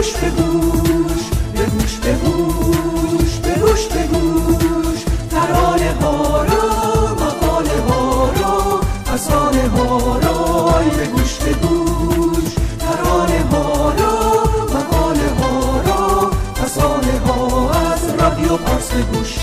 گوش به گوش، به گوش به گوش، به گوش به گوش، ترانه ها رو، مقاله ها رو، افسانه ها رو، به گوش به گوش، ترانه ها رو، مقاله ها رو، افسانه ها از رادیو پارس به گوش.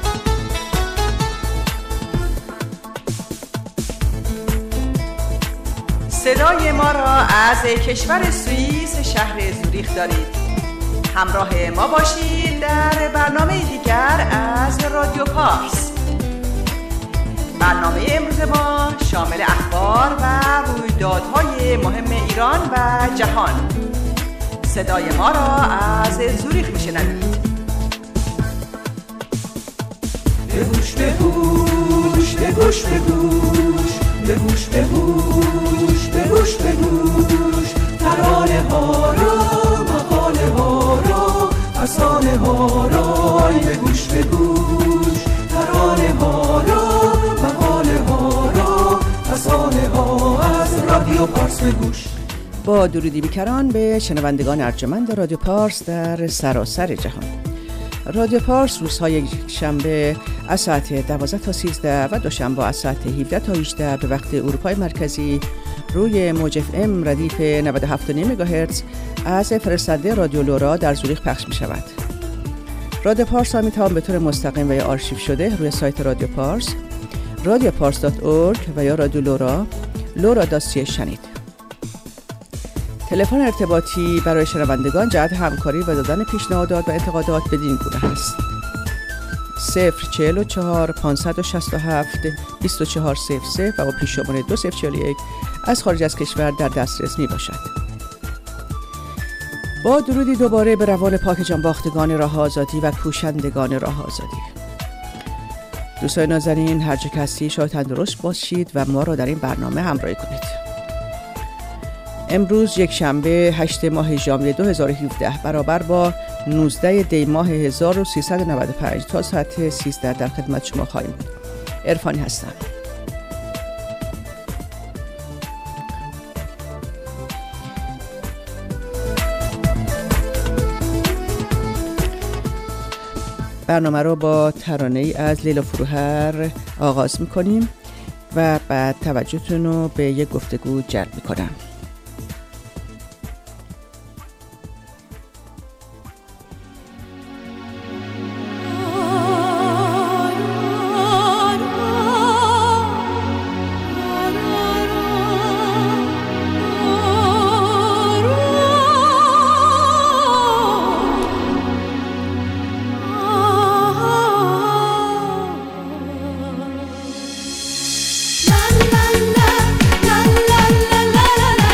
صدای ما را از کشور سوئیس شهر زوریخ دارید. همراه ما باشید در برنامه دیگر از رادیو پارس. برنامه امروز ما شامل اخبار و رویدادهای مهم ایران و جهان. صدای ما را از زوریخ میشنوید. به گوش به گوش، به گوش به گوش، به گوش به گوش، به گوش به گوش، ترانه ها رو، مقاله ها رو، افسانه ها رو، به گوش به گوش، ترانه ها رو، مقاله ها رو، افسانه ها از رادیو پارس به گوش. با درودی بیکران به شنوندگان ارجمند رادیو پارس در سراسر جهان. رادیو پارس روزهای شنبه از ساعت 12 تا 13 و دوشنبه از ساعت 17 تا 18 به وقت اروپای مرکزی روی موج اف ام ردیف 97.5 مگاهرتز از فرستنده رادیو لورا در زوریخ پخش می شود. رادیو پارس ها می توان به طور مستقیم و یا آرشیو شده روی سایت رادیو پارس، radiopars.org و یا رادیو لورا، lora.ca شنید. تلفن ارتباطی برای شنوندگان جهت همکاری و دادن پیشنهادات و انتقادات بدین گونه است: 044 567 2400 و با پیش شماره 2041 از خارج از کشور در دسترس می باشد. با درودی دوباره به روان پاک جانباختگان راه آزادی و کوشندگان راه آزادی. دوستان نازنین، هر جا که هستی شاد تندرست باشید و ما را در این برنامه همراهی کنید. امروز یک شنبه 8 ماه ژانویه 2017 برابر با 19 دی ماه 1395 تا ساعت 13 در خدمت شما خواهیم بود. عرفانی هستم. برنامه رو با ترانه‌ای از لیلا فروهر آغاز می‌کنیم و بعد توجهتون رو به یک گفتگو جلب می‌کنم. La la la la la la la la.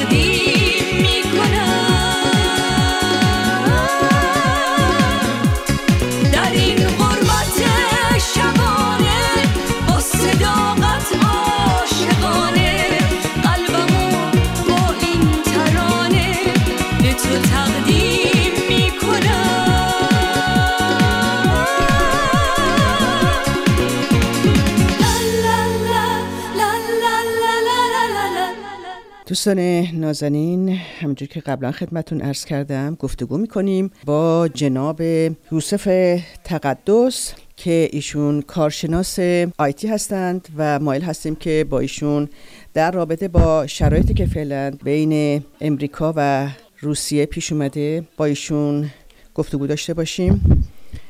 تقدیم میکنم در این غربت شبانه با صداقت عاشقانه قلبمو با این ترانه به تو تقدیم دوستان نازنین، همونجور که قبلا خدمتون عرض کردم گفتگو میکنیم با جناب یوسف تقدس که ایشون کارشناس آیتی هستند و مایل هستیم که با ایشون در رابطه با شرایطی که فعلا بین امریکا و روسیه پیش اومده با ایشون گفتگو داشته باشیم.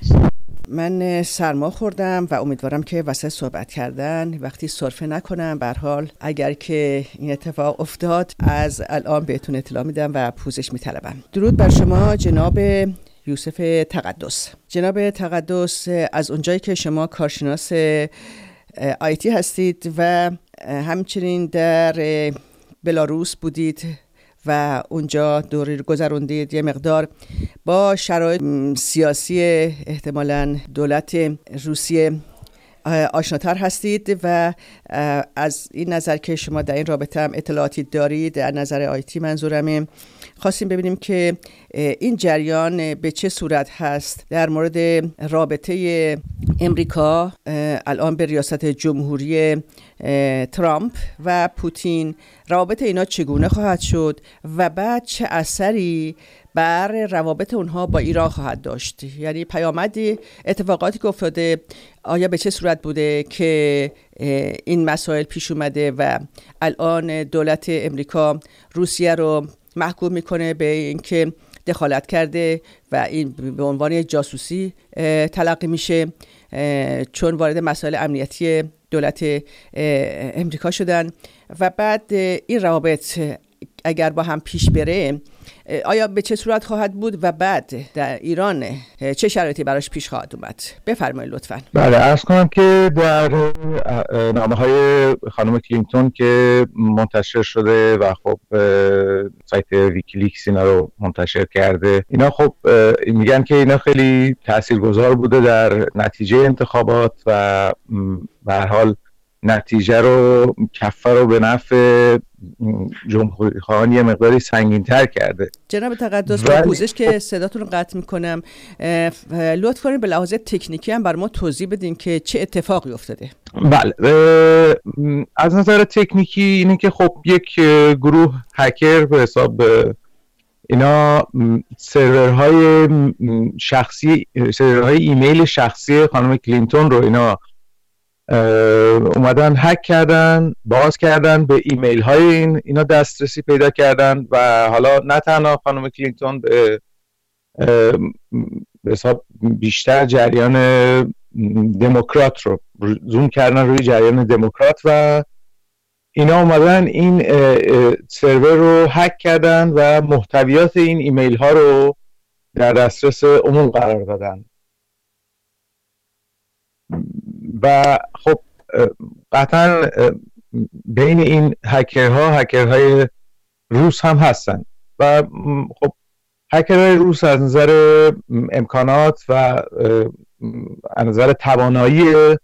من سرما خوردم و امیدوارم که وسط صحبت کردن وقتی سرفه نکنم. به هر حال اگر که این اتفاق افتاد از الان بهتون اطلاع میدم و پوزش میطلبم. درود بر شما جناب یوسف تقدس. جناب تقدس، از اونجایی که شما کارشناس آیتی هستید و همچنین در بلاروس بودید و اونجا دوری گذروندید، یه مقدار با شرایط سیاسی احتمالاً دولت روسیه آشناتر هستید و از این نظر که شما در این رابطه هم اطلاعاتی دارید، در نظر آیتی منظورمه، خواستیم ببینیم که این جریان به چه صورت هست در مورد رابطه امریکا الان به ریاست جمهوری ترامپ و پوتین، روابط اینا چگونه خواهد شد و بعد چه اثری بر روابط اونها با ایران خواهد داشت. یعنی پیامدی اتفاقاتی که افتاده آیا به چه صورت بوده که این مسائل پیش اومده و الان دولت امریکا روسیه رو محکوم میکنه به اینکه دخالت کرده و این به عنوان جاسوسی تلقی میشه چون وارد مسائل امنیتی دولت امریکا شدن. و بعد این روابط اگر با هم پیش بره آیا به چه صورت خواهد بود و بعد در ایران چه شرایطی براش پیش خواهد اومد؟ بفرمایید لطفاً. بله، عرض کنم که در نامه‌های خانم کلینتون که منتشر شده و خب سایت ویکیلیکس اینا رو منتشر کرده، اینا خب میگن که اینا خیلی تاثیرگذار بوده در نتیجه انتخابات و به هر حال نتیجه رو کفه رو به نفع جمهوری خواهان یه مقداری سنگین‌تر کرده. جناب تقدس، با پوزش که صداتون رو قطع میکنم، لطف کنید به لحاظ تکنیکی هم بر ما توضیح بدین که چه اتفاقی افتاده. بله، از نظر تکنیکی اینه که خب یک گروه هکر به حساب اینا سرورهای شخصی، سرورهای ایمیل شخصی خانم کلینتون رو اینا اومدن هک کردن، باز کردن، به ایمیل های اینا دسترسی پیدا کردن و حالا نه تنها خانم کلینتون به حساب بیشتر جریان دموکرات رو زوم کردن روی جریان دموکرات و اینا اومدن این سرور رو هک کردن و محتویات این ایمیل ها رو در دسترس عموم قرار دادن. و خب قطعا بین این هکرهای روس هم هستن و خب هکرهای روس از نظر امکانات و از نظر توانایی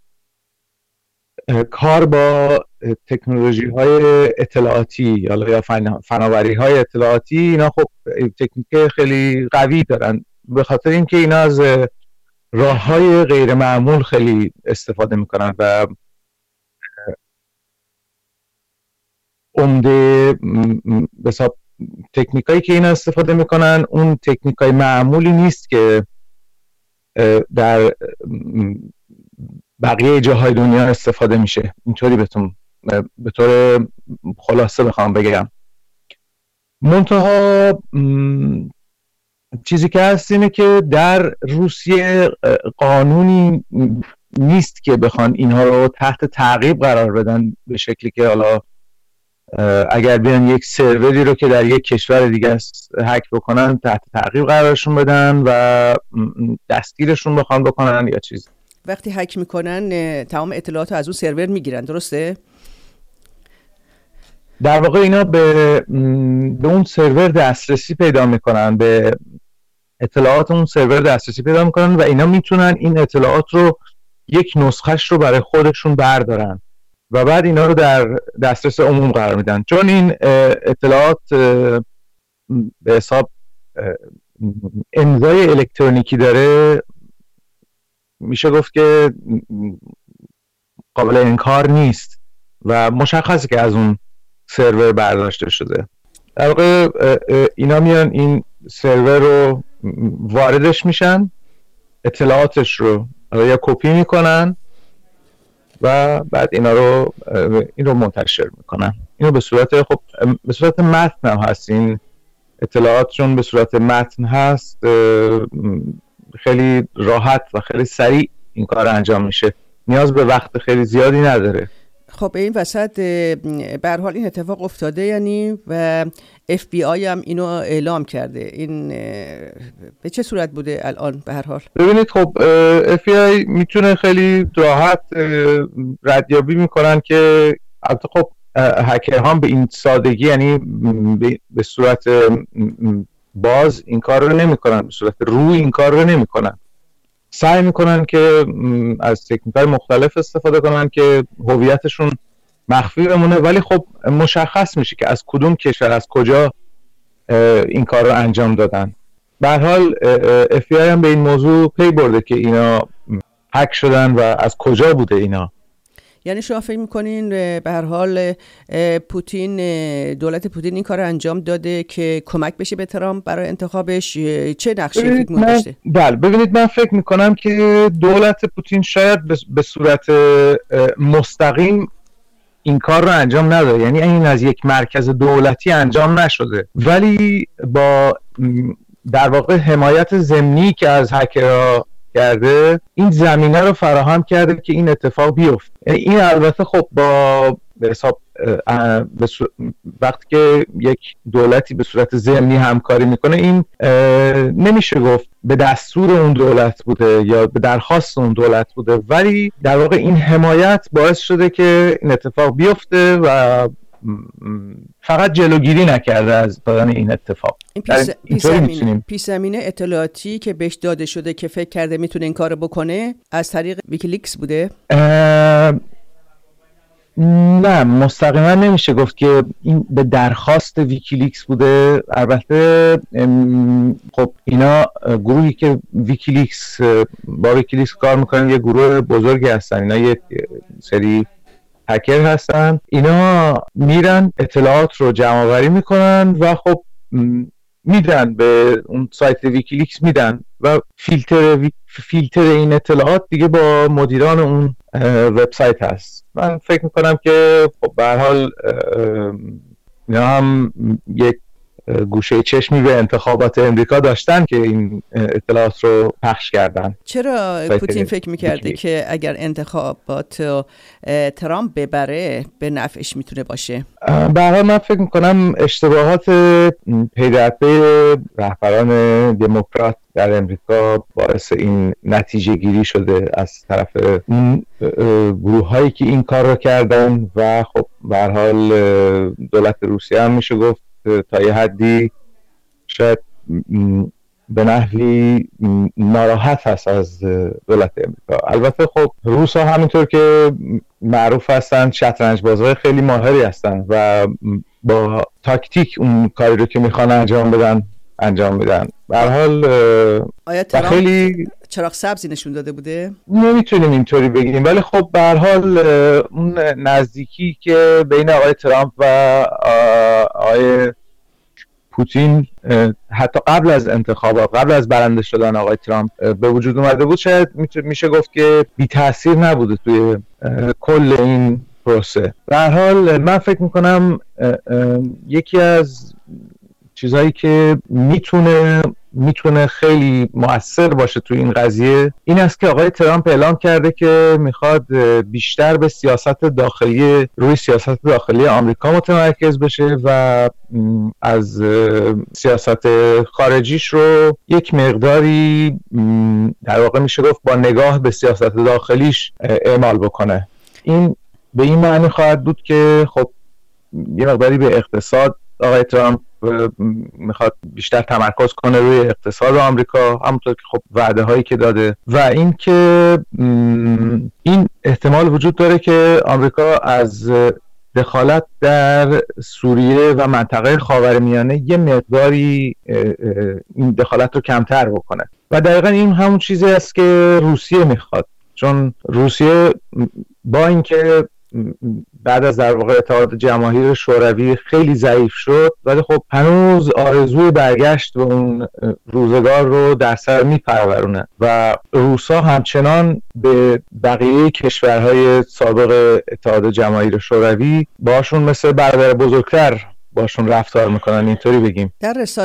کار با تکنولوژی های اطلاعاتی یا فناوری های اطلاعاتی، اینا خب تکنیک خیلی قوی دارن، به خاطر اینکه اینا از راه‌های غیر معمول خیلی استفاده میکنن و عمده به حساب تکنیکایی که اینا استفاده میکنن اون تکنیکای معمولی نیست که در بقیه جاهای دنیا استفاده میشه. اینطوری بهتون به طور خلاصه بخوام بگم. منتها چیزی که هست اینه که در روسیه قانونی نیست که بخوان اینها رو تحت تعقیب قرار بدن به شکلی که حالا اگر بیان یک سروری رو که در یک کشور دیگه است هک بکنن تحت تعقیب قرارشون بدن و دستگیرشون بخوان بکنن یا چیز. وقتی هک میکنن تمام اطلاعات رو از اون سرور میگیرن، درسته؟ در واقع اینا به اون سرور دسترسی پیدا میکنن، به اطلاعات اون سرور دسترسی پیدا میکنن و اینا میتونن این اطلاعات رو یک نسخهش رو برای خودشون بردارن و بعد اینا رو در دسترس عموم قرار میدن. چون این اطلاعات به حساب امضای الکترونیکی داره، میشه گفت که قابل انکار نیست و مشخصه که از اون سرور برداشته شده. در واقع اینا میان این سرور رو واردش میشن، اطلاعاتش رو یا کپی میکنن و بعد این رو منتشر میکنن. اینو به صورت متن هم هست. این اطلاعات چون به صورت متن هست خیلی راحت و خیلی سریع این کار انجام میشه، نیاز به وقت خیلی زیادی نداره. خب این وسط به هر حال این اتفاق افتاده یعنی و FBI هم اینو اعلام کرده. این به چه صورت بوده الان به هر حال؟ ببینید خب FBI میتونه خیلی راحت ردیابی میکنن که البته خب هکرها به این سادگی یعنی به صورت باز این کار رو نمیکنن، به صورت روی این کار رو نمیکنن. سعی میکنن که از تکنیک‌های مختلف استفاده کنن که هویتشون مخفی بمونه، ولی خب مشخص میشه که از کدوم کشور از کجا این کار رو انجام دادن. به هر حال FBI هم به این موضوع پی برده که اینا هک شدن و از کجا بوده اینا. یعنی شما فکر میکنین به هر حال دولت پوتین این کار رو انجام داده که کمک بشه به ترامپ برای انتخابش؟ چه نقشی فکر می‌کنید؟ بله ببینید من فکر میکنم که دولت پوتین شاید به صورت مستقیم این کار رو انجام نداده، یعنی این از یک مرکز دولتی انجام نشده، ولی با در واقع حمایت ضمنی که از هکرها کرده این زمینه رو فراهم کرده که این اتفاق بیفته. این البته خب با به حساب وقتی که یک دولتی به صورت ضمنی همکاری میکنه این نمیشه گفت به دستور اون دولت بوده یا به درخواست اون دولت بوده، ولی در واقع این حمایت باعث شده که این اتفاق بیفته و فقط جلوگیری نکرده از دادن این اتفاق. این پیش زمینه اطلاعاتی که بهش داده شده که فکر کرده میتونه این کارو بکنه از طریق ویکیلیکس بوده؟ نه مستقیما نمیشه گفت که این به درخواست ویکیلیکس بوده. البته خب اینا گروهی که با ویکیلیکس کار میکنن یه گروه بزرگی هستن، اینا یه سری هکر هستن، اینا میرن اطلاعات رو جمع آوری میکنن و خب میدن به اون سایت ویکیلیکس میدن و فیلتر این اطلاعات دیگه با مدیران اون وبسایت هست. من فکر میکنم که خب به هر حال اینا هم یک گوشه چشمی به انتخابات امریکا داشتن که این اطلاعات رو پخش کردن. چرا پوتین فکر میکرده که اگر انتخابات ترامپ ببره به نفعش میتونه باشه؟ به هر حال من فکر میکنم اشتباهات پی در پی رهبران دموکرات در امریکا باعث این نتیجه گیری شده از طرف اون گروه هایی که این کار رو کردن و خب به هر حال دولت روسیه هم میشه گفت تا یه حدی شاید به نحوی ناراحت هست از دولت امریکا. البته خب روس ها همینطور که معروف هستن شطرنج بازهای خیلی ماهری هستن و با تاکتیک اون کاری رو که میخوان انجام میدن. به هر حال آیا خیلی چراغ سبزی نشون داده بوده؟ نمیتونیم اینطوری بگیم، ولی خب به هر حال اون نزدیکی که بین آقای ترامپ و آقای پوتین حتی قبل از انتخابات، قبل از برنده شدن آقای ترامپ به وجود اومده بود، شاید میشه گفت که بی تاثیر نبوده توی کل این پروسه. به هر حال من فکر میکنم یکی از چیزهایی که میتونه خیلی مؤثر باشه تو این قضیه این است که آقای ترامپ اعلام کرده که میخواد بیشتر به روی سیاست داخلی آمریکا متمرکز بشه و از سیاست خارجیش رو یک مقداری در واقع میشه گفت با نگاه به سیاست داخلیش اعمال بکنه. این به این معنی خواهد بود که خب یه مقداری به اقتصاد آقای ترامپ میخواد بیشتر تمرکز کنه روی اقتصاد آمریکا، همونطور که خب وعده هایی که داده، و این که این احتمال وجود داره که آمریکا از دخالت در سوریه و منطقه خاورمیانه یه مقداری این دخالت رو کمتر بکنه و دقیقا این همون چیزی است که روسیه میخواد، چون روسیه با اینکه بعد از در واقع اتحاد جماهیر شوروی خیلی ضعیف شد، ولی خب هنوز آرزوی برگشت به اون روزگار رو در سر میپرورونه و روسا همچنان به بقیه کشورهای سابق اتحاد جماهیر شوروی باشون مثل برادر بزرگتر باشون رفتار میکنن، اینطوری بگیم.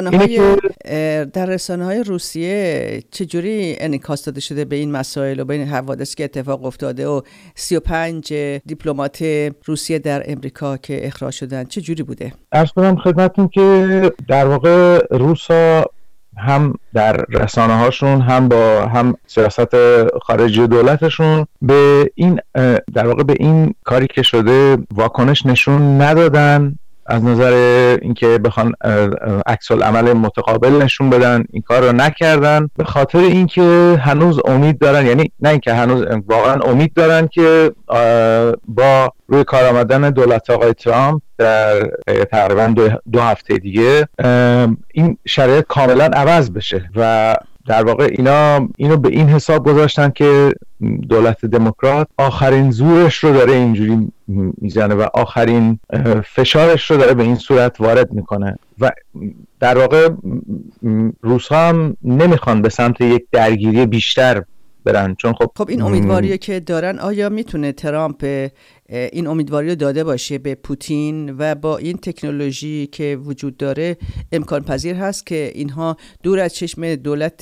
در رسانه‌های روسیه چجوری انعکاس داده شده به این مسائل و به این حوادث که اتفاق افتاده و 35 دیپلمات روسیه در امریکا که اخراج شدن چجوری بوده؟ عرض کنم خدمتتون که در واقع روسا هم در رسانه‌هاشون هم سیاست خارجی دولتشون به این در واقع به این کاری که شده واکنش نشون ندادن، از نظر اینکه بخوان عکس العمل متقابل نشون بدن این کار رو نکردن، به خاطر اینکه هنوز امید دارن، یعنی نه اینکه هنوز واقعا امید دارن که با روی کار آمدن دولت آقای ترامپ در تقریبا 2 هفته دیگه این شرایط کاملا عوض بشه و در واقع اینو به این حساب گذاشتن که دولت دموکرات آخرین زورش رو داره اینجوری میزنه و آخرین فشارش رو داره به این صورت وارد میکنه و در واقع روس‌ها هم نمیخوان به سمت یک درگیری بیشتر برن، چون خب این امیدواری که دارن، آیا میتونه ترامپ این امیدواری رو داده باشه به پوتین و با این تکنولوژی که وجود داره امکان پذیر هست که اینها دور از چشم دولت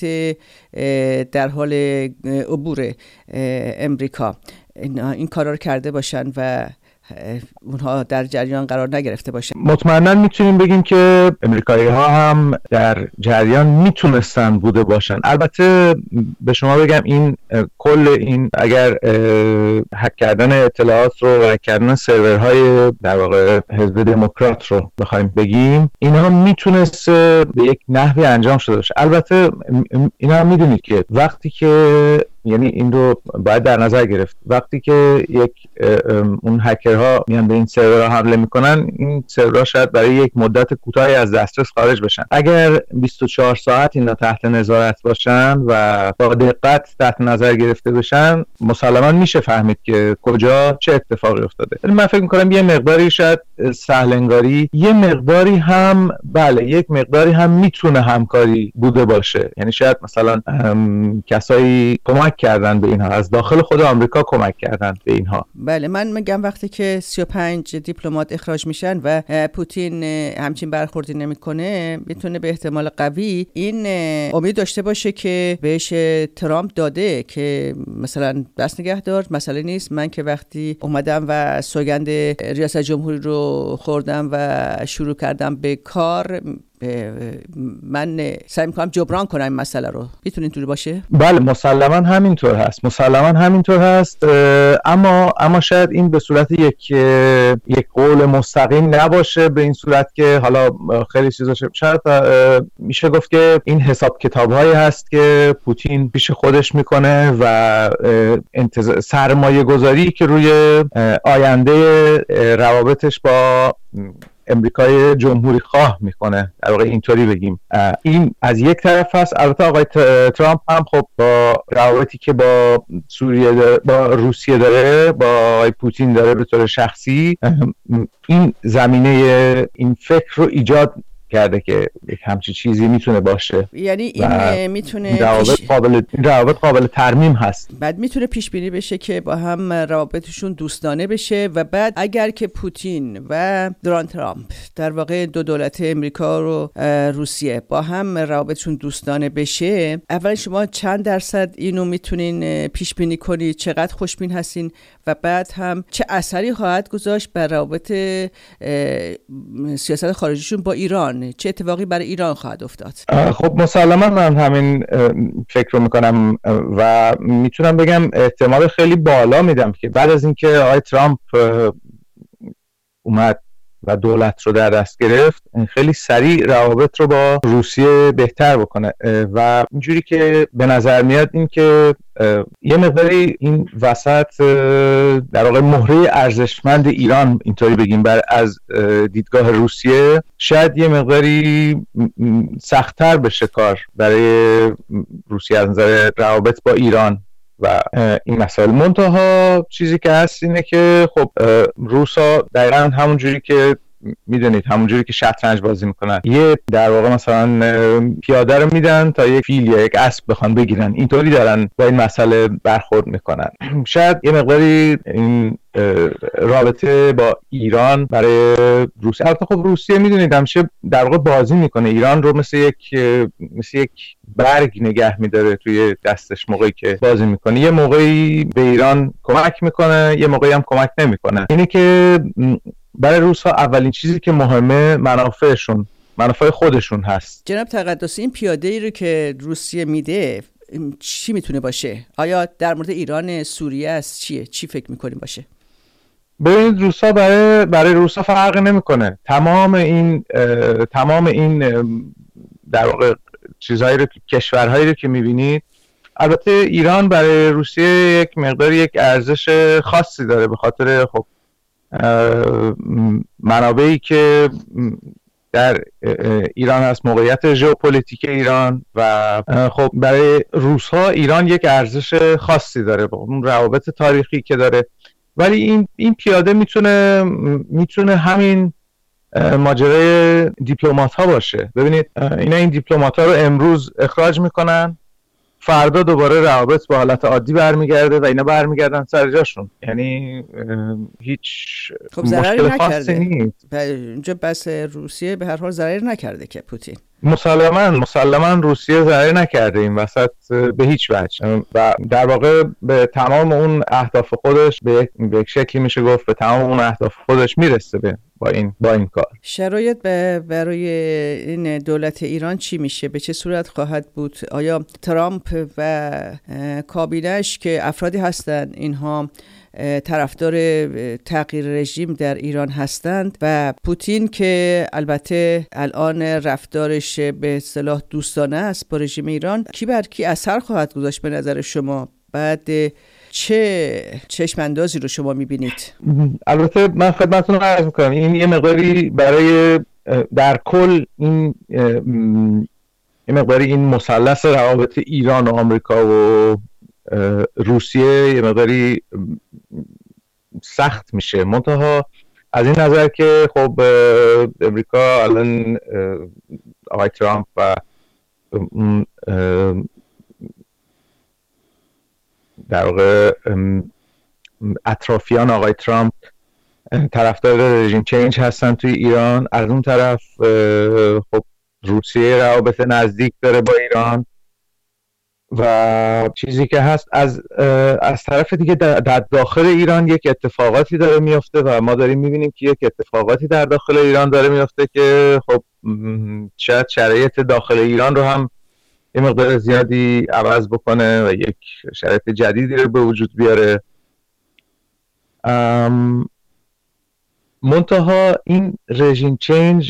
در حال عبور امریکا این کارا رو کرده باشن و اونها در جریان قرار نگرفته باشن؟ مطمئنا میتونیم بگیم که امریکایی ها هم در جریان میتونستن بوده باشن. البته به شما بگم این کل این اگر هک کردن اطلاعات رو و هک کردن سرورهای در واقع حزب دموکرات رو بخوایم بگیم، اینها میتونست به یک نحوی انجام شده باشه. البته اینا هم میدونید که وقتی که یعنی این رو باید در نظر گرفت، وقتی که یک اون هکرها میان به این سرورها حمله میکنن، این سرورها شاید برای یک مدت کوتاهی از دسترس خارج بشن. اگر 24 ساعت اینا تحت نظارت باشن و با دقت تحت نظر گرفته بشن، مسلماً میشه فهمید که کجا چه اتفاقی افتاده. من فکر میکنم یه مقداری شاید سهل انگاری، یه مقداری هم یک مقداری هم میتونه همکاری بوده باشه. یعنی شاید مثلا کسایی کمک کردن به اینها، از داخل خود آمریکا کمک کردن به اینها. بله، من میگم وقتی که 35 دیپلمات اخراج میشن و پوتین همچین برخوردی نمیکنه، میتونه به احتمال قوی این امید داشته باشه که بهش ترامپ داده که مثلا دست نگه دار، مسئله نیست، من که وقتی اومدم و سوگند ریاست جمهوری رو خوردم و شروع کردم به کار، من سعی میکنم جبران کنم این مسئله رو. میتونه اینطوری باشه؟ بله مسلما همینطور هست، اما شاید این به صورت یک قول مستقیم نباشه، به این صورت که حالا خیلی چیزا شاید میشه گفت که این حساب کتاب‌هایی هست که پوتین پیش خودش میکنه و سرمایه گذاری که روی آینده روابطش با امریکای جمهوری خواه میکنه، در واقع اینطوری بگیم. این از یک طرف هست. البته آقای ترامپ هم خب با روابطی که با سوریه داره، با روسیه داره، با آقای پوتین داره به طور شخصی، این زمینه این فکر رو ایجاد کرده که یک همچین چیزی میتونه باشه. یعنی این میتونه روابط قابل ترمیم هست. بعد میتونه پیش بینی بشه که با هم روابطشون دوستانه بشه و بعد اگر که پوتین و دونالد ترامپ در واقع دو دولت امریکا و روسیه با هم روابطشون دوستانه بشه، اول شما چند درصد اینو میتونین پیش بینی کنید، چقدر خوشبین هستین و بعد هم چه اثری خواهد گذاشت بر روابط سیاست خارجیشون با ایران؟ چه اتفاقی برای ایران خواهد افتاد؟ خب مسلما من همین فکر رو میکنم و میتونم بگم احتمال خیلی بالا میدم که بعد از اینکه آقای ترامپ اومد و دولت رو در دست گرفت، خیلی سریع روابط رو با روسیه بهتر بکنه و اینجوری که به نظر میاد این که یه مقداری این وسط در واقع مهره ارزشمند ایران اینطوری بگیم از دیدگاه روسیه شاید یه مقداری سخت‌تر بشه کار برای روسیه از نظر روابط با ایران و این مسائل. منتها چیزی که هست اینه که خب روسا دقیقاً همونجوری که میدونید همونجوری که شطرنج بازی میکنن، یه در واقع مثلا پیاده رو میدن تا یک فیل یا یک اسب بخوان بگیرن، اینطوری دارن با این مسئله برخورد میکنن. شاید یه مقداری این رابطه با ایران برای روسیه، البته خب روسیه میدونید همیشه در واقع بازی میکنه ایران رو مثل یک برگ نگه میداره توی دستش موقعی که بازی میکنه. یه موقعی به ایران کمک میکنه، یه موقعی هم کمک نمیکنه. اینه که برای روس‌ها اولین چیزی که مهمه منافع خودشون هست. جناب تقدسی، این پیاده‌ای رو که روسیه میده چی میتونه باشه؟ آیا در مورد ایران، سوریه است؟ چی فکر میکنیم باشه؟ ببینید روس‌ها برای روس‌ها فرق نمیکنه. تمام این در واقع چیزهایی رو، کشورهایی رو که میبینید، البته ایران برای روسیه یک مقدار یک ارزش خاصی داره به خاطر خب منابعی که در ایران هست، موقعیت ژئوپلیتیک ایران و خب برای روس‌ها ایران یک ارزش خاصی داره با اون روابط تاریخی که داره. ولی این پیاده میتونه همین ماجرای دیپلمات ها باشه. ببینید این دیپلمات ها رو امروز اخراج میکنن، فردا دوباره روابط به حالت عادی برمیگرده و اینا برمیگردن سر جاشون. یعنی هیچ مشکل خاصی نیست. اینجا بس روسیه به هر حال ضرر نکرده که پوتین. مسلماً روسیه ضرر نکرده این وسط به هیچ وجه و در واقع به تمام اون اهداف خودش به یک شکلی میشه گفت به تمام اون اهداف خودش میرسه با این کار. شرایط برای این دولت ایران چی میشه؟ به چه صورت خواهد بود؟ آیا ترامپ و کابینش که افرادی هستند اینها طرفدار تغییر رژیم در ایران هستند و پوتین که البته الان رفتارش به اصطلاح دوستانه است با رژیم ایران، کی بر کی اثر خواهد گذاشت به نظر شما؟ بعد چه چشماندازی رو شما میبینید؟ البته من خدمتتون عرض میکنم این یه مقداری برای در کل این یه مقداری این مثلث روابط ایران و آمریکا و روسیه یه مقداری سخت میشه. منتها از این نظر که خب امریکا الان آقای ترامپ و در واقع اطرافیان آقای ترامپ طرفدار رژیم چینج هستن توی ایران، از اون طرف خب روسیه روابط نزدیک داره با ایران و چیزی که هست از طرف دیگه در داخل ایران یک اتفاقاتی داره میفته و ما داریم میبینیم که یک اتفاقاتی در داخل ایران داره میفته که خب شاید شرایط داخل ایران رو هم یه مقدار زیادی عوض بکنه و یک شرایط جدیدی رو به وجود بیاره. منتها این رژیم چینج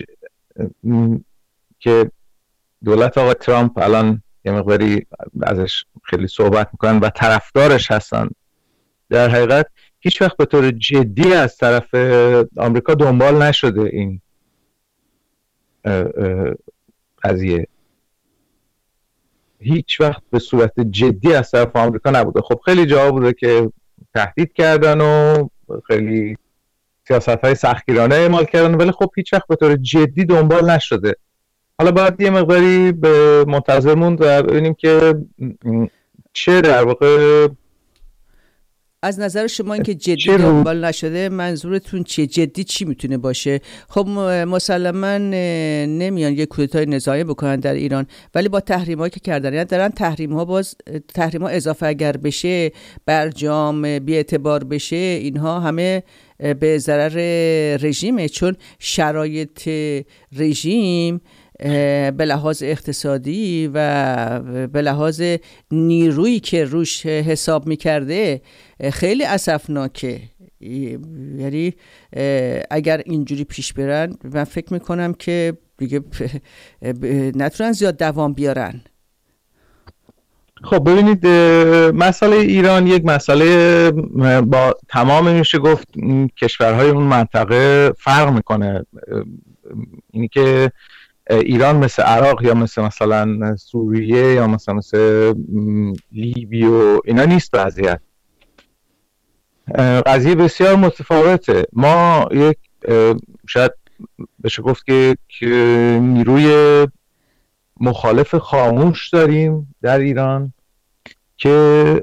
که دولت آقای ترامپ الان یه مقداری ازش خیلی صحبت میکنن و طرفدارش هستن، در حقیقت هیچ وقت به طور جدی از طرف آمریکا دنبال نشده این قضیه، هیچ وقت به صورت جدی از طرف آمریکا نبوده. خب خیلی جا بوده که تهدید کردن و خیلی سیاست‌های سختگیرانه اعمال کردن، ولی خب هیچ وقت به طور جدی دنبال نشده. حالا باید یه مقداری به منتظر موند و ببینیم که چه در واقع از نظر شما این که جدی دنبال نشده منظورتون چیه؟ جدی چی میتونه باشه؟ خب مسلماً نمیان یک کودتای نظامی بکنن در ایران، ولی با تحریم‌هایی که کردن، یعنی دارن تحریم‌ها اضافه اگر بشه، برجام بی‌اعتبار بشه، اینها همه به ضرر رژیمه، چون شرایط رژیم به لحاظ اقتصادی و به لحاظ نیرویی که روش حساب میکرده خیلی اسفناکه. یعنی اگر اینجوری پیش برن من فکر میکنم که دیگه نتونن زیاد دوام بیارن. خب ببینید مسئله ایران یک مسئله با تمام میشه گفت کشورهای اون منطقه فرق میکنه. اینی که ایران مثل عراق یا مثلا سوریه یا مثل لیبی و اینا نیست وضعیت. قضیه بسیار متفاوته. ما یک شاید بشه گفت که نیروی مخالف خاموش داریم در ایران که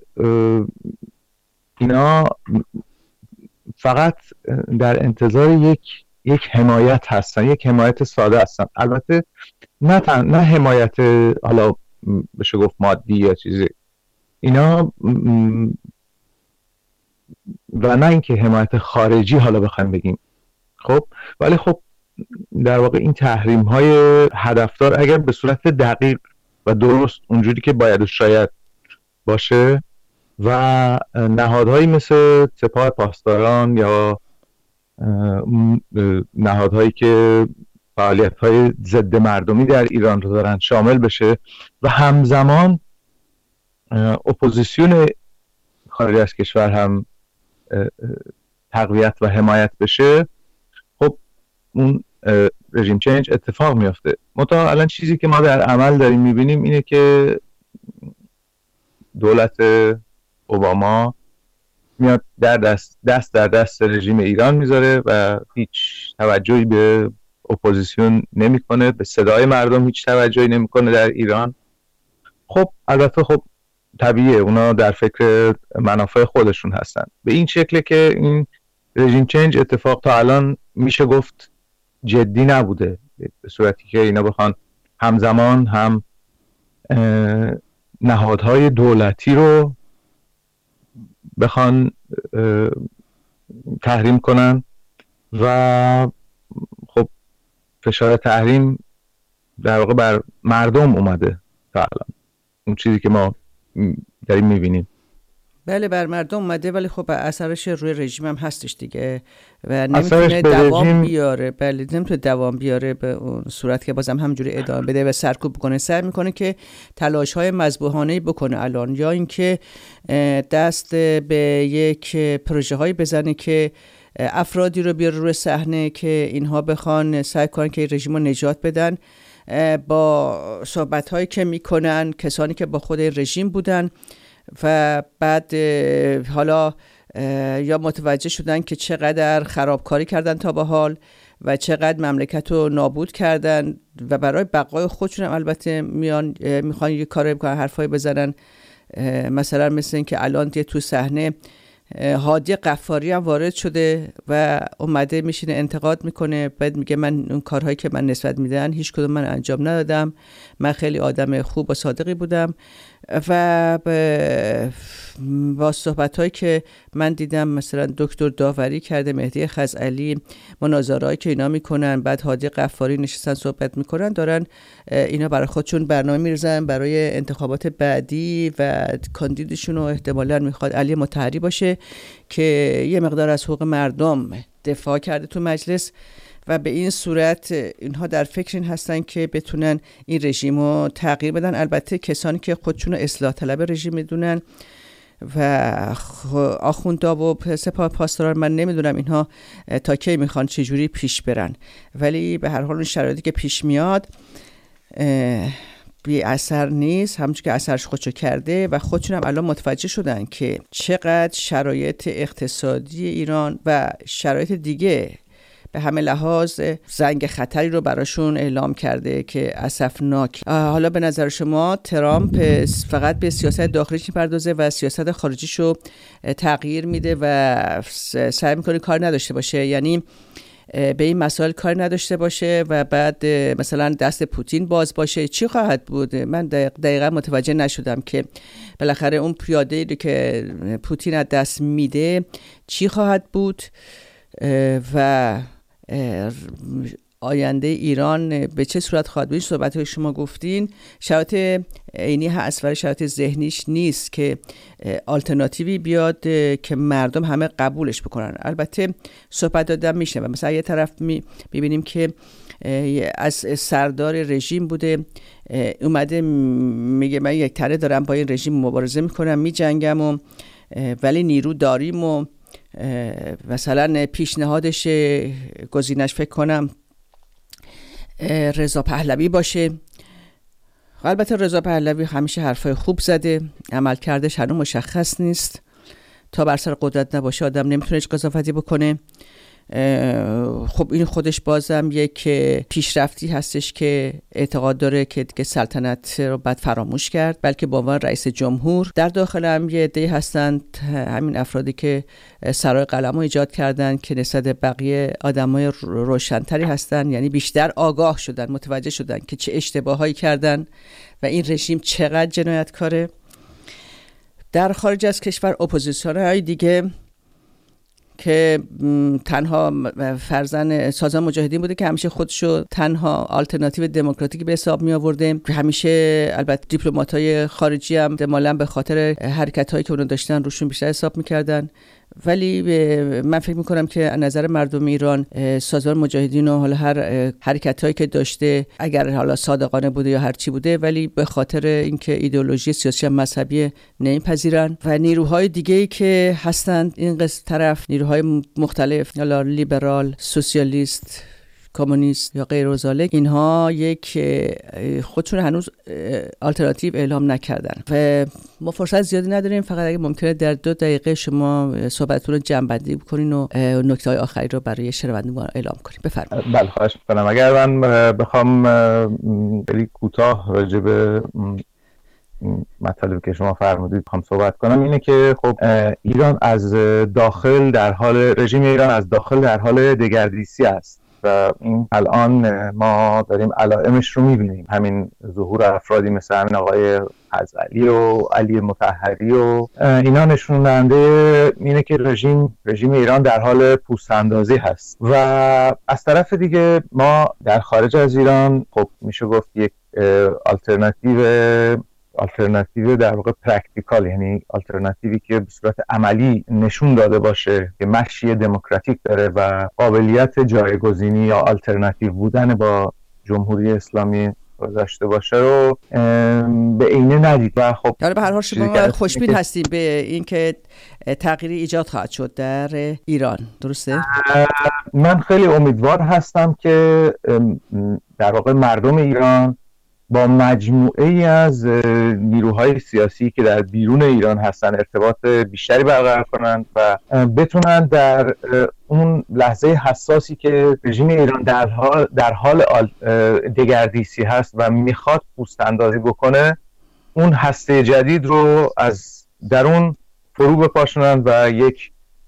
اینا فقط در انتظار یک حمایت هستن، یک حمایت ساده هستن. البته نه حمایت حالا بشه گفت مادی یا چیزی اینا، و نه اینکه حمایت خارجی حالا بخوایم بگیم. خب ولی خب در واقع این تحریم های هدفدار اگر به صورت دقیق و درست اونجوری که باید و شاید باشه و نهادهایی مثل سپاه پاسداران یا نهادهایی که فعالیت‌های ضد مردمی در ایران رو دارن شامل بشه و همزمان اپوزیسیون خارج از کشور هم تقویت و حمایت بشه، خب اون رژیم چنج اتفاق میفته. منتها الان چیزی که ما در عمل داریم میبینیم اینه که دولت اوباما میاد دست در دست رژیم ایران میذاره و هیچ توجهی به اپوزیسیون نمیکنه، به صدای مردم هیچ توجهی نمیکنه در ایران. خب البته خب طبیعیه اونا در فکر منافع خودشون هستن. به این شکله که این رژیم چنج اتفاق تا الان میشه گفت جدی نبوده، به صورتی که اینا بخوان همزمان هم نهادهای دولتی رو بخوان تحریم کنن و خب فشار تحریم در واقع بر مردم اومده تا الان. اون چیزی که ما داریم میبینیم بله بر مردم اومده، ولی خب اثرش روی رژیم هم هستش دیگه و نمیتونه دوام بیاره. بله نمیتونه دوام بیاره به اون صورت که بازم همجوری ادامه بده و سرکوب کنه. سعی میکنه که تلاش‌های مذبوحانه‌ای بکنه الان، یا اینکه دست به یک پروژه هایی بزنه که افرادی رو بیاره روی صحنه که اینها بخوان سعی کنن که رژیم رو نجات بدن. با صحبت‌هایی که میکنن کسانی که با خود رژیم بودن و بعد حالا یا متوجه شدن که چقدر خرابکاری کردن تا به حال و چقدر مملکت رو نابود کردن و برای بقای خودشون هم البته میخوان یه کاری بکنن، حرفایی بزنن. مثلا مثل این که الان تو صحنه هادی قفاری هم وارد شده و اومده میشینه انتقاد میکنه، بعد میگه من اون کارهایی که من نسبت میدن هیچ کدوم من انجام ندادم، من خیلی آدم خوب و صادقی بودم. و با صحبت‌هایی که من دیدم مثلا دکتر داوری کرده، مهدی خزعلی، مناظرهایی که اینا میکنن، بعد هادی قفاری نشستن صحبت میکنن، دارن اینا برای خودشون برنامه میریزن برای انتخابات بعدی و کاندیدشون رو احتمالاً میخواد علی مطهری باشه که یه مقدار از حقوق مردم دفاع کرده تو مجلس و به این صورت اینها در فکر این هستن که بتونن این رژیم رو تغییر بدن. البته کسانی که خودشون اصلاح طلب رژیم میدونن و آخوندا و سپاه پاسداران، من نمیدونم اینها تا کی میخوان چجوری پیش برن، ولی به هر حال اون شرایطی که پیش میاد بی اثر نیست، همونجور که اثرش خودشو کرده و خودشون هم الان متوجه شدن که چقدر شرایط اقتصادی ایران و شرایط دیگه به همه لحاظ زنگ خطری رو براشون اعلام کرده که اسفناک. حالا به نظر شما ترامپ فقط به سیاست داخلیش میپردازه و سیاست خارجیش رو تغییر میده و سعی میکنه کار نداشته باشه، یعنی به این مسائل کار نداشته باشه و بعد مثلا دست پوتین باز باشه؟ چی خواهد بود؟ من دقیقا متوجه نشدم که بالاخره اون پیاده‌ای رو که پوتین از دست میده چی خواهد بود و آینده ایران به چه صورت خواهد بود. صحبت‌های شما گفتین شرایط عینی هست ولی شرایط ذهنیش نیست که آلترناتیوی بیاد که مردم همه قبولش بکنن. البته صحبت دادم میشه و مثلا یه طرف میبینیم که از سردار رژیم بوده اومده میگه من یک تره دارم با این رژیم مبارزه میکنم میجنگم و ولی نیرو داریم و مثلا پیشنهادش گزینش فکر کنم رضا پهلوی باشه. البته رضا پهلوی همیشه حرفای خوب زده، عمل کردش هنوز مشخص نیست. تا بر سر قدرت نباشه آدم نمیتونه هیچ قضاوتی بکنه. خب این خودش بازم یک پیشرفتی هستش که اعتقاد داره که سلطنت رو بعد فراموش کرد، بلکه به عنوان رئیس جمهور. در داخل هم یه عده‌ای هستند همین افرادی که سرای قلمو ایجاد کردن که نسبت بقیه آدمای روشن‌تری هستن، یعنی بیشتر آگاه شدن، متوجه شدن که چه اشتباهایی کردن و این رژیم چقدر جنایتکاره. در خارج از کشور اپوزیسیون‌های دیگه که تنها فرزند سازمان مجاهدین بوده که همیشه خودشو تنها آلترناتیو دموکراتیک به حساب می آورده، همیشه البته دیپلمات‌های خارجی هم دمالا به خاطر حرکت‌هایی که اونها داشتن روشون بیشتر حساب می‌کردن. ولی من فکر میکنم که از نظر مردم ایران سازمان مجاهدین و حالا هر حرکت‌هایی که داشته اگر حالا صادقانه بوده یا هر چی بوده ولی به خاطر اینکه ایدئولوژی سیاسی و مذهبی نمیپذیرن و نیروهای دیگه‌ای که هستند این طرف نیروهای مختلف حالا لیبرال، سوسیالیست، کمونیست یا غیر ذالک، اینها یک خودشون هنوز آلترناتیو اعلام نکردن و ما فرصت زیادی نداریم. فقط اگه ممکنه در 2 دقیقه شما صحبتتون رو جمع‌بندی بکنین و نکته‌های آخری رو برای شنوندگان اعلام کنین. بفرمایید. بله خواهش می‌کنم. اگر من بخوام خیلی کوتاه راجع به مطالبی که شما فرمودید بخوام صحبت کنم، اینه که خب ایران از داخل در حال رژیم ایران از داخل در حال دگردیسی است و این الان ما داریم علائمش رو میبینیم. همین ظهور افرادی مثل همین آقای ازعلی و علی مطهری و اینا نشون دهنده اینه که رژیم ایران در حال پوست اندازی هست. و از طرف دیگه ما در خارج از ایران خب میشه گفت یک آلترناتیو در واقع پرکتیکال، یعنی آلترناتیوی که به صورت عملی نشون داده باشه که مشی دموکراتیک داره و قابلیت جایگزینی یا آلترناتیو بودن با جمهوری اسلامی داشته باشه رو به عینه ندید. و خب به هر حال شما خوشبین هستیم به اینکه تغییری ایجاد خواهد شد در ایران، درسته؟ من خیلی امیدوار هستم که در واقع مردم ایران با مجموعه ای از نیروهای سیاسی که در بیرون ایران هستن ارتباط بیشتری برقرار کنند و بتونن در اون لحظه حساسی که رژیم ایران در حال دگردیسی هست و میخواد پوست اندازی بکنه، اون هسته جدید رو از درون فرو بپاشونن و یک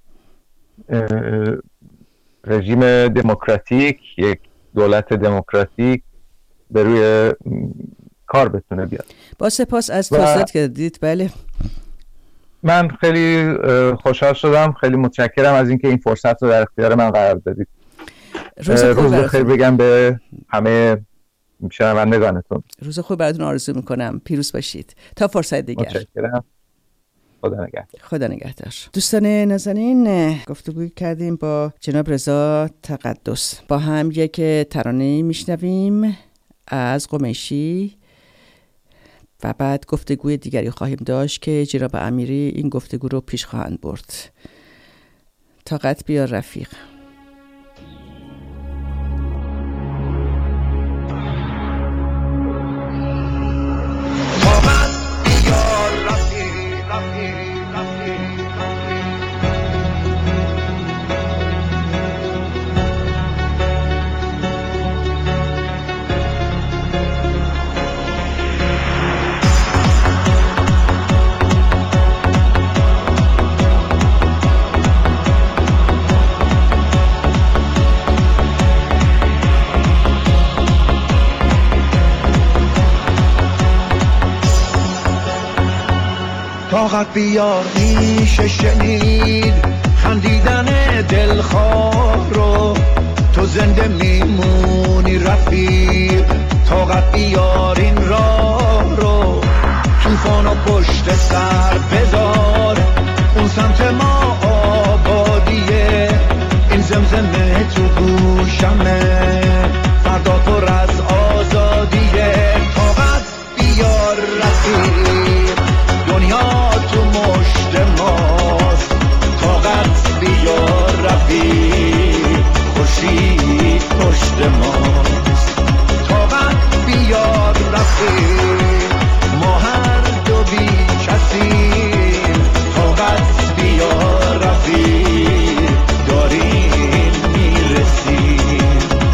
رژیم دموکراتیک، یک دولت دموکراتیک به روی کار بتونه بیاد. با سپاس از توضیحاتی که دادید. بله من خیلی خوشحال شدم، خیلی متشکرم از اینکه این فرصت رو در اختیار من قرار دادید. روز بخیر بگم به همه شنوندگانتون. روز خوب براتون آرزو میکنم. پیروز باشید. تا فرصت دیگر. متشکرم. خدا نگهدار. خدا نگهدار. دوستان نازنین، گفتگو کردیم با جناب رضا تقدس. با هم یک ترانه میشنویم از قمیشی و بعد گفتگوی دیگری خواهیم داشت که جناب امیری این گفتگو رو پیش خواهند برد. طاقت بیار رفیق. طاقت بیار میشه شنید خندیدن دلخواه رو، تو زنده میمونی رفیق، طاقت بیار این راه رو، طوفان و پشت سر بذار، اون سمت ما آبادیه، این زمزمه تو گوشمه، فردا پر از آزادیه. طاقت بیار رفیق، دنیا تو مشت ماست، طاقت بیار رفیق، خورشید پشت ماست. طاقت بیار رفیق، ما هر دو بی کسیم، طاقت بیار رفیق، داریم میرسیم.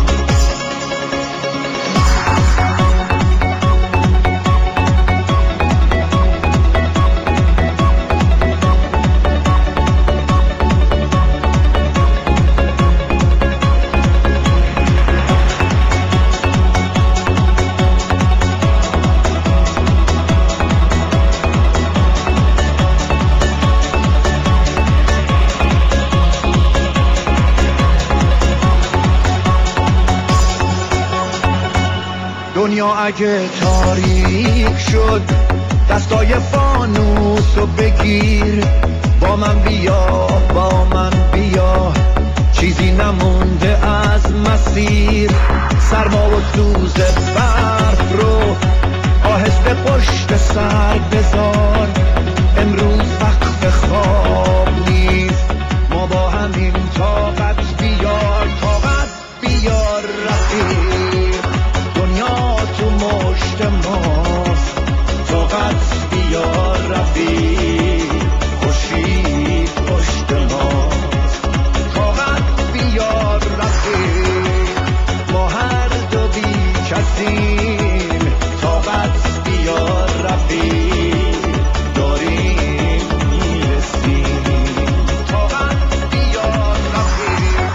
دنیا اگه تاریک شد، دستای فانوسو بگیر، با من بیا، با من بیا، چیزی نمونده از مسیر، سرما و سوز برف رو آهسته پشت سر بذار، امروز وقت خواب نیست، ما با همین طاقت بیار، طاقت بیار رفیق، دنیا تو مشت ماست، طاقت بیار رفیق، خورشید پشت ماست. طاقت بیار رفیق، ما هر دو بی کسیم، طاقت بیار رفیق، داریم میرسیم. طاقت بیار رفیق،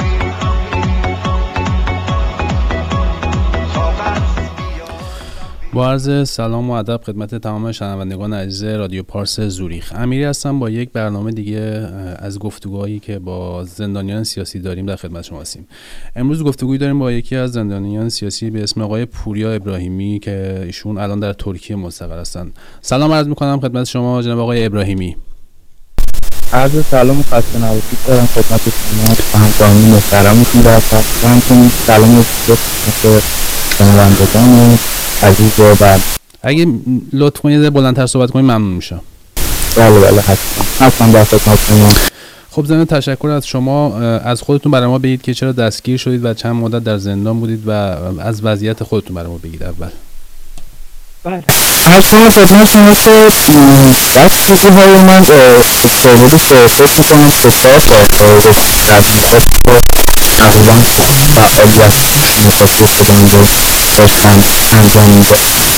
با عرض سلام و ادب خدمت تمام شنوندگان عزیز رادیو پارس زوریخ. امیری هستم با یک برنامه دیگه از گفتگوهایی که با زندانیان سیاسی داریم در خدمت شما هستیم. امروز گفتگویی داریم با یکی از زندانیان سیاسی به اسم آقای پوریا ابراهیمی که ایشون الان در ترکیه مستقر هستن. سلام عرض می‌کنم خدمت شما جناب آقای ابراهیمی. عرض سلام و خسته نباشید دارم خدمت شما همکاران محترمتون در خدمتتون. سلام و خدمت شنوندگان عزیز و بعد اگه لطف کنید بلندتر صحبت کنید ممنون میشم. بله حتما در خدمتتون. خب ضمن تشکر از شما، از خودتون برای ما بگید که چرا دستگیر شدید و چند مدت در زندان بودید و از وضعیت خودتون برای ما بگید اول. بله اصلا خدمت شما که دستگیری‌های من حدود فکر می‌کنم 3 ساعت در مدت تقریبا فعالیت مخاطب خودم رو داشتم انجام می‌دادم.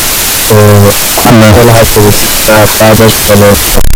حالا هست و بعد از حالا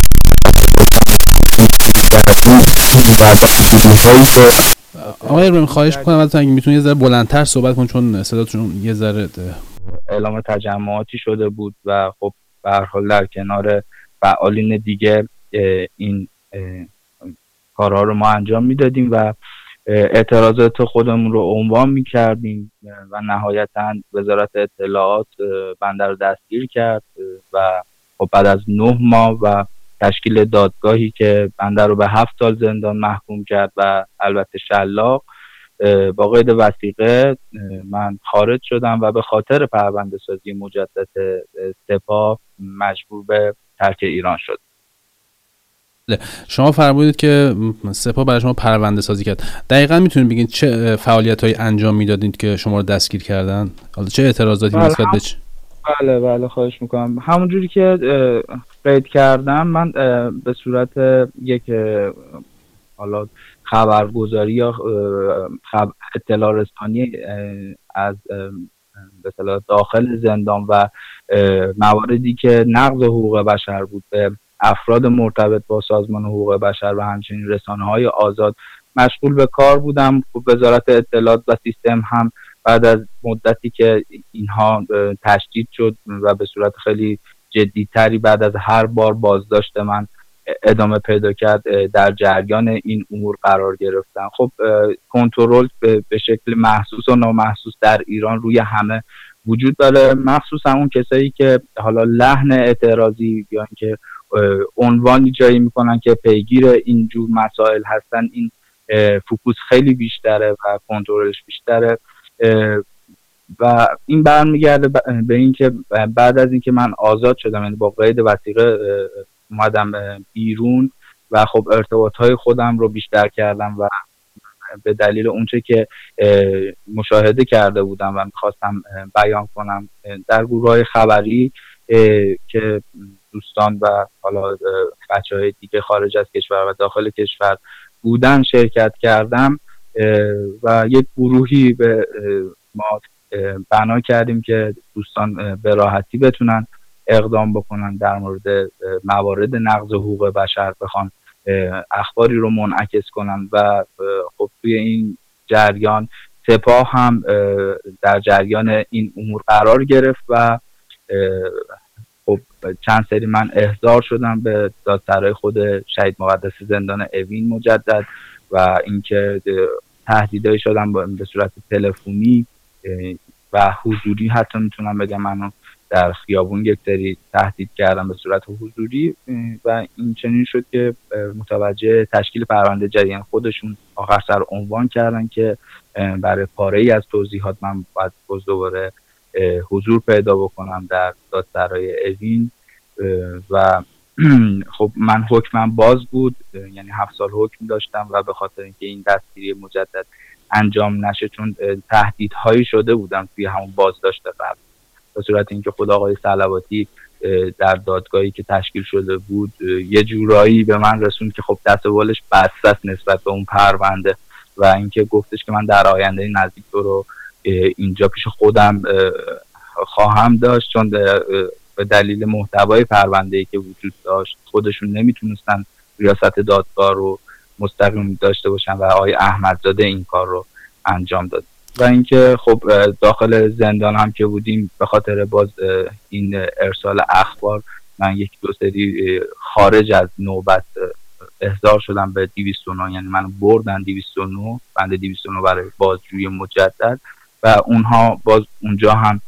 آقای ابراهیمی خواهش می‌کنم ازتون اگه میتونید یه ذره بلندتر صحبت کنید چون صداتون یه ذره اعلام تجمعاتی شده بود و خب به هر حال در کنار فعالین دیگه این کارها رو ما انجام میدادیم و اعتراضات خودمون رو عنوان میکردیم و نهایتاً وزارت اطلاعات بنده رو دستگیر کرد و خب بعد از 9 ماه و تشکیل دادگاهی که بنده رو به 7 سال زندان محکوم کرد و البته شلاق، با قید وثیقه من خارج شدم و به خاطر پرونده سازی مجدد سپاه مجبور به ترک ایران شد. شما فرمودید که سپاه برای شما پرونده سازی کرد. دقیقاً میتونید بگید چه فعالیت‌هایی انجام میدادید که شما رو دستگیر کردن؟ حالا چه اعتراضاتی نسبت به چه؟ بله خواهش میکنم. همونجوری که قید کردم من به صورت یک حالا خبرگزاری یا اطلاع رسانی از مثلا داخل زندان و مواردی که نقض حقوق بشر بود به افراد مرتبط با سازمان حقوق بشر و همچنین رسانه‌های آزاد مشغول به کار بودم. وزارت اطلاعات و سیستم هم بعد از مدتی که اینها تشدید شد و به صورت خیلی جدی‌تری بعد از هر بار بازداشت من ادامه پیدا کرد در جریان این امور قرار گرفتن. خب کنترل به شکل محسوس و نامحسوس در ایران روی همه وجود داره، مخصوصا اون کسایی که حالا لحن اعتراضی یا اینکه عنوانی جایی میکنن که پیگیر اینجور مسائل هستن، این فوکوس خیلی بیشتره و کنترلش بیشتره و این برمیگرده به اینکه بعد از اینکه من آزاد شدم، یعنی با قید وثیقه اومدم بیرون و خب ارتباطهای خودم رو بیشتر کردم و به دلیل اونچه که مشاهده کرده بودم و میخواستم بیان کنم در گروه‌های خبری که دوستان و حالا بچه‌های دیگه خارج از کشور و داخل کشور بودن شرکت کردم و یک گروهی به ما بنا کردیم که دوستان به راحتی بتونن اقدام بکنن در مورد موارد نقض حقوق بشر، بخوان اخباری رو منعکس کنن و خب توی این جریان سپاه هم در جریان این امور قرار گرفت و خب چند سری من احضار شدم به دادسرای خود شهید مقدس زندان اوین مجدد و اینکه تهدیدایی شدم به صورت تلفنی و حضوری، حتی میتونم بگم منو در خیابون یک سری تهدید کردم به صورت حضوری و این چنین شد که متوجه تشکیل پرونده جدید خودشون آخر سر عنوان کردن که برای پاره‌ای از توضیحات من باید باز دوباره حضور پیدا بکنم در دادسرای اوین و خب من حکمم باز بود، یعنی 7 سال حکم داشتم و به خاطر اینکه این دستگیری مجدد انجام نشه، چون تهدیدهایی شده بودم توی همون بازداشت قبل، به صورت اینکه خود آقای صلواتی در دادگاهی که تشکیل شده بود یه جورایی به من رسوند که خب دست و بالش بسته است نسبت به اون پرونده و اینکه گفتش که من در آینده نزدیک تو رو اینجا پیش خودم خواهم داشت، چون به دلیل محتوای پرونده‌ای که وجود داشت خودشون نمیتونستن ریاست دادگاه رو مستقیم داشته باشن و آقای احمدزاده این کار رو انجام داد و اینکه خب داخل زندان هم که بودیم به خاطر باز این ارسال اخبار من یک دو سری خارج از نوبت احضار شدم به 209، یعنی من بردن 209 بند 209 برای بازجویی مجدد و اونها باز اونجا هم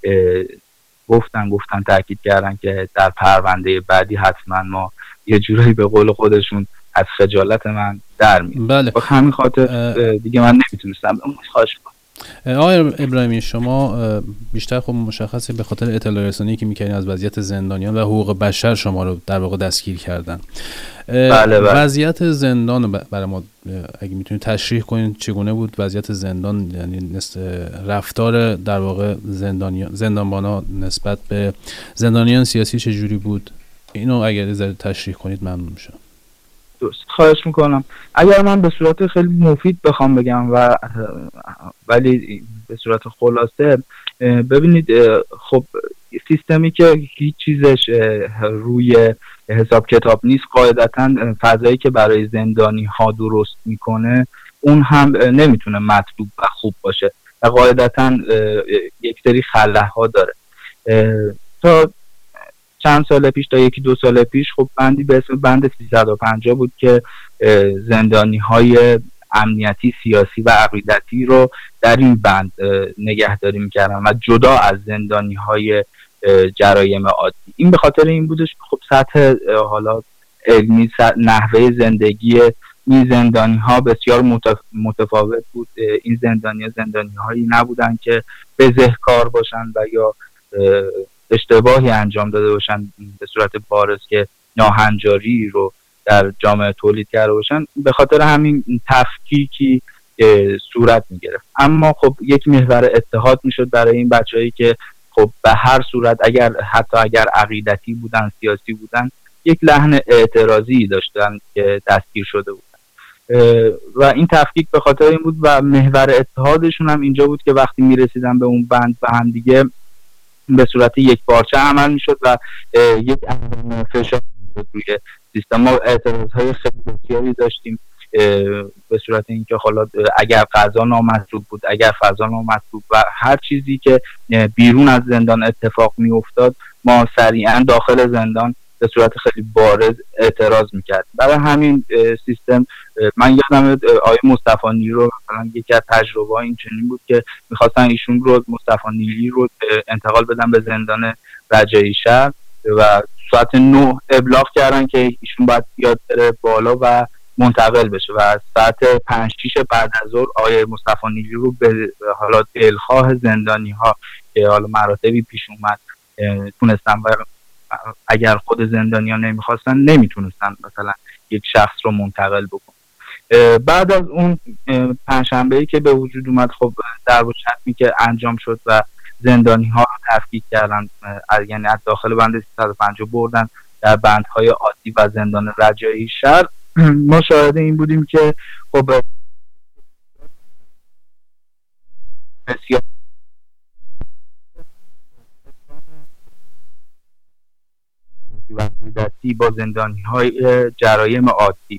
گفتن تاکید کردن که در پرونده بعدی حتما ما یه جورایی به قول خودشون از خجالت من در میاد. بله. با همین خاطر دیگه من نمیتونستم خواهش کنم. آقای ابراهیمی شما بیشتر خب مشخصه به خاطر اطلاع رسانی که میکنین از وضعیت زندانیان و حقوق بشر شما رو در واقع دستگیر کردن. بله. وضعیت زندان برای ما اگه میتونید تشریح کنین چگونه بود وضعیت زندان، یعنی رفتار در واقع زندانبانا نسبت به زندانیان سیاسی چجوری بود؟ اینو اگر ذره تشریح کنید ممنون میشم. خواهش میکنم. اگر من به صورت خیلی مفید بخوام بگم ولی به صورت خلاصه، ببینید خب سیستمی که هیچ چیزش روی حساب کتاب نیست، قاعدتاً فضایی که برای زندانی ها درست میکنه اون هم نمیتونه مطلوب و خوب باشه و قاعدتاً یک سری خلأ ها داره. تا چند سال پیش، تا 1-2 سال پیش، خب بندی به اسم بند 350 بود که زندانی های امنیتی، سیاسی و عقیدتی رو در این بند نگهداری میکردن و جدا از زندانی های جرایم عادی. این به خاطر این بودش که خب سطح حالا علمی، نحوه زندگی این زندانی ها بسیار متفاوت بود. این زندانی هایی نبودن که بزهکار باشن و یا اشتباهی انجام داده باشن به صورت بارز که ناهنجاری رو در جامعه تولید کرده باشن. به خاطر همین تفکیکی صورت میگرفت. اما خب یک محور اتحاد میشد برای این بچه‌هایی که خب به هر صورت حتی اگر عقیدتی بودن، سیاسی بودن، یک لحن اعتراضی داشتن که دستگیر شده بودن و این تفکیک به خاطر این بود و محور اتحادشون هم اینجا بود که وقتی میرسیدن به اون بند و هم دیگه به صورت یک پارچه عمل میشد و یک فشار میشد روی سیستم. ما اعتراضهای خیلی بسیاری داشتیم به صورت اینکه حالا اگر قضا نامطلوب بود، اگر فضا نامطلوب و هر چیزی که بیرون از زندان اتفاق می افتاد، ما سریعا داخل زندان به صورت خیلی بارز اعتراض میکرد. برای همین سیستم من یادم آقای مصطفی نیلی رو مثلا یکی از تجربه‌ها این چنین بود که میخواستن ایشون رو مصطفی نیلی رو انتقال بدن به زندان رجایی شهر و ساعت 9 ابلاغ کردن که ایشون باید بیاد بالا و منتقل بشه و ساعت 5-6 بعد از ظهر آقای مصطفی نیلی رو به حالا دلخواه زندانی ها که حالا مراتبی پیش اومد تونستن و اگر خود زندانی ها نمیخواستن نمیتونستن مثلا یک شخص رو منتقل بکن. بعد از اون پنجشنبه‌ای که به وجود اومد خب ضرب و شتمی که انجام شد و زندانی ها رو تفکیک کردن، یعنی از داخل بند 350 بردن در بندهای عادی و زندان رجایی شهر. ما شاهد این بودیم که خب بسیار دستی با زندانی های جرایم عادی،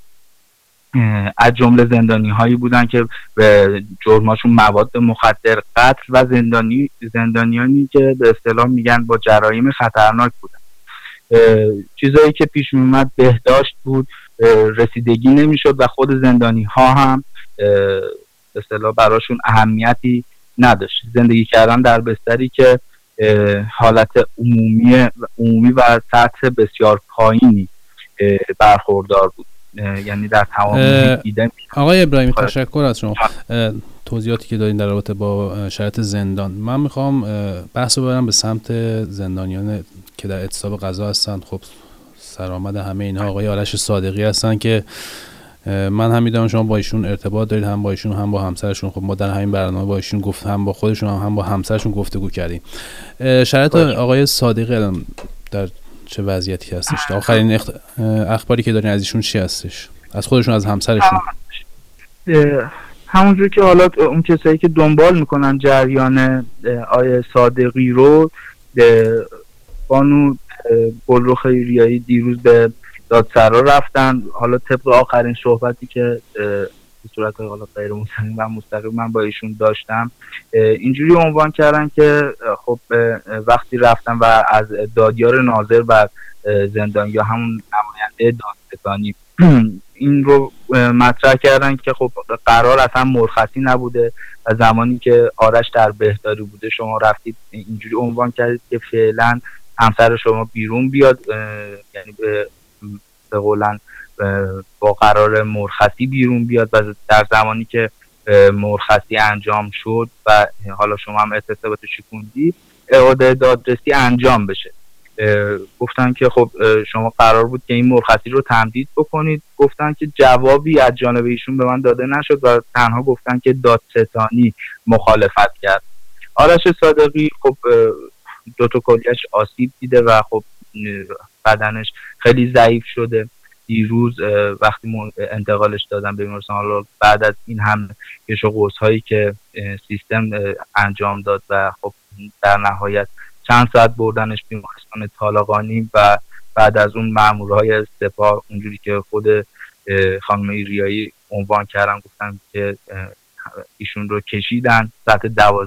از جمله زندانی هایی بودن که به جرماشون مواد مخدر، قتل و زندانیانی که به اصطلاح میگن با جرایم خطرناک بودن. چیزایی که پیش میومد بهداشت بود، رسیدگی نمیشد و خود زندانی ها هم به اصطلاح براشون اهمیتی نداشت. زندگی کردن در بستری که حالت عمومی و سطح بسیار پایینی برخوردار بود، یعنی در تمام دیده. آقای ابراهیمی تشکر از شما توضیحاتی که دارین در رابطه با شرایط زندان. من میخوام بحث رو ببرم به سمت زندانیان که در اعتصاب غذا هستن. خب سرآمد همه اینها آقای آرش صادقی هستن که من هم میدونم شما با ایشون ارتباط دارید، هم با ایشون هم با همسرشون. خب ما در همین برنامه با ایشون هم با خودشون هم با همسرشون گفتگو کردیم. شرایط آقای صادقی الان در چه وضعیتی هستش؟ آخرین اخباری که دارین از ایشون چی هستش؟ از خودشون، از همسرشون؟ همونجور که حالا اون کسایی که دنبال میکنن جریان آقای صادقی رو، بانو گلرخ ریایی دیروز به دادسرا رفتن. حالا طبق آخرین صحبتی که به صورت حالا غیر مستقیم و مستقیم من با ایشون داشتم، اینجوری عنوان کردن که خب وقتی رفتن و از دادیار ناظر و زندانیا همون نماینده دادستانی این رو مطرح کردن که خب قرار اصلا مرخصی نبوده و زمانی که آرش در بهداری بوده شما رفتید اینجوری عنوان کردید که فعلا همسر شما بیرون بیاد، یعنی به قولن با قرار مرخصی بیرون بیاد و در زمانی که مرخصی انجام شد و حالا شما هم اعتصابات شکوندی اعاده دادرسی انجام بشه. گفتن که خب شما قرار بود که این مرخصی رو تمدید بکنید. گفتن که جوابی از جانب ایشون به من داده نشد و تنها گفتن که دادستانی مخالفت کرد. آرش صادقی خب دو تا کلیه‌اش آسیب دیده و خب بدنش خیلی ضعیف شده. دیروز وقتی انتقالش دادن به بیمارستان، حالا بعد از این هم کش و قوس‌هایی که سیستم انجام داد و خب در نهایت چند ساعت بردنش بیمارستان طالقانی و بعد از اون مامورهای سپاه اونجوری که خود خانم ریایی عنوان کردن گفتن که ایشون رو کشیدن ساعت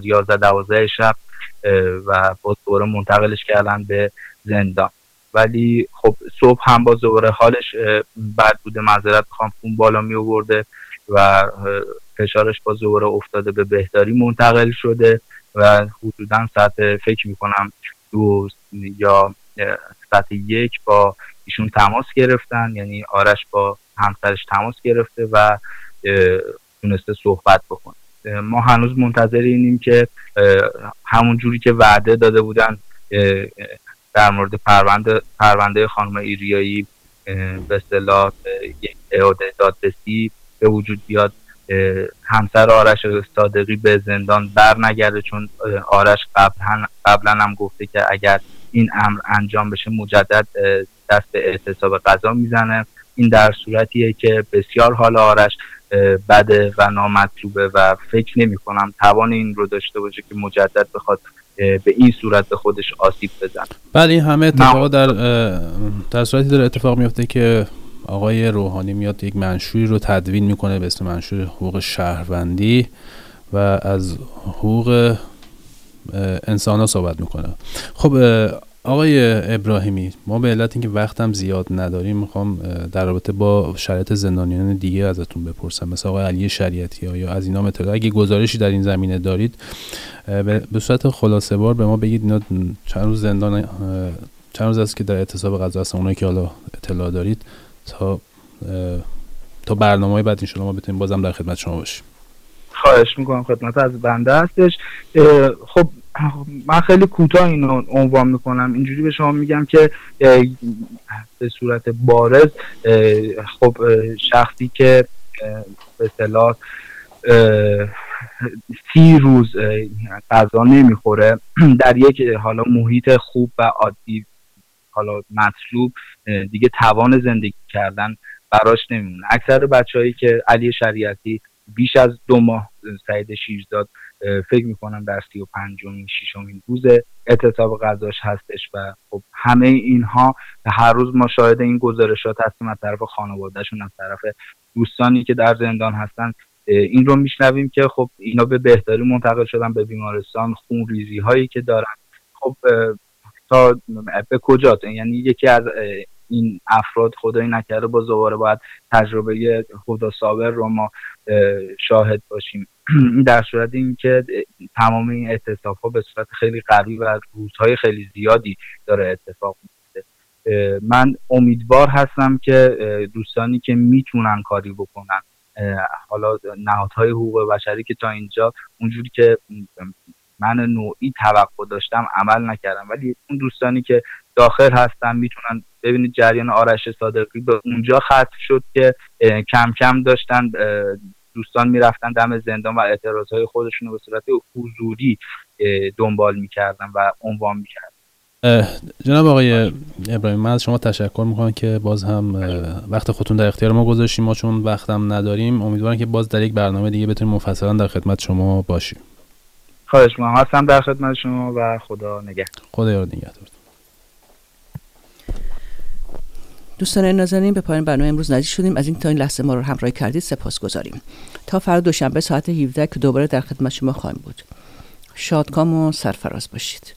11 شب و با دوباره منتقلش کردن به زندان. ولی خب صبح هم با دوباره حالش بد بوده، معذرت میخوام، خون بالا می آورده و فشارش با دوباره افتاده به بهداری منتقل شده و حدودا ساعت فکر میکنم 2 یا ساعت 1 با ایشون تماس گرفتن، یعنی آرش با همسرش تماس گرفته و تونسته صحبت بکنه. ما هنوز منتظر اینیم که همون جوری که وعده داده بودن در مورد پرونده خانم ایریایی به اصطلاح یک اعاده دادرسی به وجود بیاد، همسر آرش صادقی به زندان بر نگرده، چون آرش قبلا هم گفته که اگر این امر انجام بشه مجدد دست به اعتصاب قضا میزنه. این در صورتیه که بسیار حال آرش بده و نامطلوبه و فکر نمی کنم توان این رو داشته باشه که مجدد بخواد به این صورت به خودش آسیب بزنه. بله این همه اتفاقات در صورتی داره اتفاق میفته که آقای روحانی میاد یک منشوری رو تدوین میکنه به اسم منشور حقوق شهروندی و از حقوق انسان ها صحبت میکنه. خب آقای ابراهیمی، ما به علت اینکه وقتم زیاد نداریم میخوام در رابطه با شرایط زندانیان دیگه ازتون بپرسم، مثل آقای علی شریعتی یا از اینا اطلاع اگه گزارشی در این زمینه دارید به صورت خلاصه بار به ما بگید. اینا چند روز است که در اعتصاب غذا هستن، اونایی که حالا اطلاع دارید تا برنامه‌های بعد ان شاء الله ما بتونیم بازم در خدمت شما باشیم. خواهش میکنم، خدمت از بنده هستش. خب من خیلی کوتاه اینو عنوان میکنم، اینجوری به شما میگم که به صورت بارز خب شخصی که به اصطلاح 30 روز غذا نمیخوره در یک حالا محیط خوب و عادی حالا مطلوب دیگه توان زندگی کردن براش نمیمونه. اکثر بچه‌هایی که علی شریعتی بیش از 2 ماه سعید شیرزاد فکر میکنم در 35مین 6مین روز اعتصاب غذاش هستش و خب همه اینها هر روز ما شاهد این گزارشات هستیم از طرف خانوادهشون، از طرف دوستانی که در زندان هستن. این رو میشنویم که خب اینا به بهداری منتقل شدن به بیمارستان، خون ریزی هایی که دارن. خب تا به کجا؟ یعنی یکی از این افراد خدای نکرده با دوباره باید تجربه خدا صابر رو ما شاهد باشیم. در صورت اینکه تمام این اتفاقها به صورت خیلی قوی و روزهای خیلی زیادی داره اتفاق میفته. من امیدوار هستم که دوستانی که میتونن کاری بکنن، حالا نهادهای حقوق بشری که تا اینجا اونجوری که من نوعی توقع داشتم عمل نکردم، ولی اون دوستانی که داخل هستن میتونن ببینید جریان آرش صادقی به اونجا ختم شد که کم کم داشتن دوستان میرفتن دم زندان و اعتراضهای خودشون رو به صورت حضوری دنبال میکردن و عنوان میکردن. جناب آقای ابراهیم، من از شما تشکر میکنم که باز هم وقت خودتون در اختیار ما گذاشتیم. ما چون وقتم نداریم امیدوارم که باز در یک برنامه دیگه بتونیم مفصلا در خدمت شما باشیم. خواهش میکنم، هستم در خدمت شما و خدا نگهدار. خدا یار نگهدار. دوستان نازنین، به پایان برنامه امروز نزدیک شدیم. از این تا این لحظه ما رو همراهی کردید سپاسگزاریم. تا فردا دوشنبه ساعت 17 که دوباره در خدمت شما خواهیم بود. شادکام و سرفراز باشید.